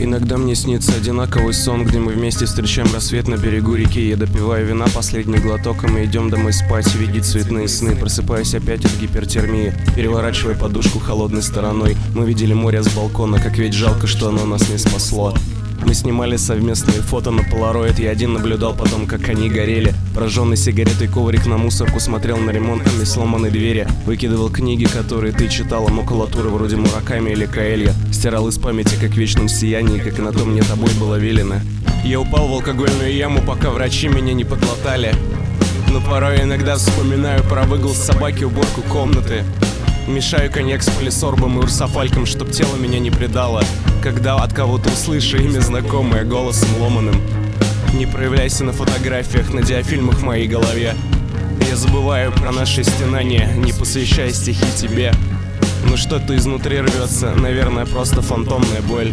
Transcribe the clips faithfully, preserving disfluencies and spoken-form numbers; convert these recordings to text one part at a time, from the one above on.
Иногда мне снится одинаковый сон, где мы вместе встречаем рассвет на берегу реки. Я допиваю вина, последний глоток, и мы идем домой спать, видеть цветные сны. Просыпаюсь опять от гипертермии, переворачивая подушку холодной стороной. Мы видели море с балкона, как ведь жалко, что оно нас не спасло. Мы снимали совместные фото на полароид. Я один наблюдал потом, как они горели. Прожженный сигаретой коврик на мусорку, смотрел на ремонтами сломанной двери. Выкидывал книги, которые ты читала, макулатуры вроде Мураками или Каэлья. Стирал из памяти, как в вечном сиянии, как и на том мне тобой было велено. Я упал в алкогольную яму, пока врачи меня не подлатали. Но порой иногда вспоминаю про выгул собаки, уборку комнаты. Мешаю коньяк с полисорбом и урсофальком, чтоб тело меня не предало. Когда от кого-то услышу имя знакомое голосом ломаным. Не проявляйся на фотографиях, на диафильмах в моей голове. Я забываю про наши стенания, не посвящая стихи тебе. Но что-то изнутри рвется, наверное, просто фантомная боль.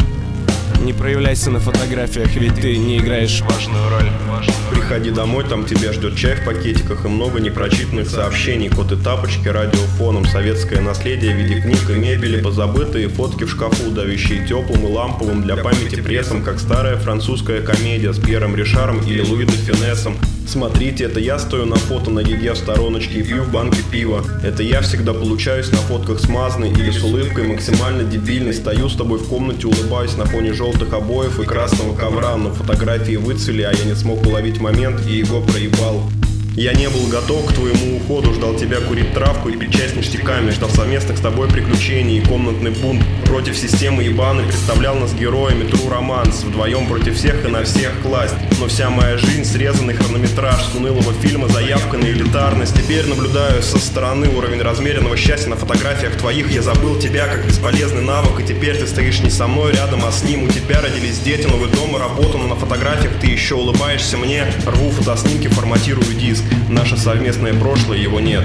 Не проявляйся на фотографиях, ведь ты не играешь важную роль. Приходи домой, там тебя ждет чай в пакетиках и много непрочитанных сообщений. Кот и тапочки, радиофоном, советское наследие в виде книг и мебели, позабытые фотки в шкафу, давящие теплым и ламповым для памяти прессом, как старая французская комедия с Пьером Ришаром или Луи де Фюнесом. Смотрите, это я стою на фото на гиге в стороночке и пью в банке пива. Это я всегда получаюсь на фотках смазанный или с улыбкой максимально дебильной. Стою с тобой в комнате, улыбаюсь на фоне желтых обоев и красного ковра. Но фотографии выцвели, а я не смог уловить момент и его проебал. Я не был готов к твоему уходу, ждал тебя курить травку и пить чай с ништяками, ждал совместных с тобой приключений и комнатный бунт против системы ебаной, представлял нас героями, true романс, вдвоем против всех и на всех класть. Но вся моя жизнь срезанный хронометраж с унылого фильма, заявка на элитарность. Теперь наблюдаю со стороны уровень размеренного счастья на фотографиях твоих. Я забыл тебя как бесполезный навык, и теперь ты стоишь не со мной рядом, а с ним. У тебя родились дети, новый дом и работа, но на фотографиях ты еще улыбаешься мне. Рву фотоснимки, форматирую диск. Наше совместное прошлое, его нет.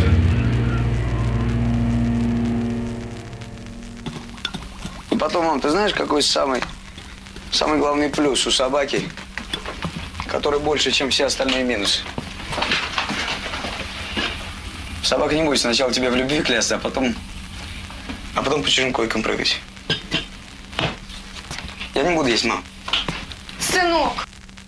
И потом, мам, ты знаешь, какой самый, самый главный плюс у собаки, который больше, чем все остальные минусы? Собака не будет сначала тебя в любви клясться, а потом, а потом по чужим койкам прыгать. Я не буду есть, мам. Сынок!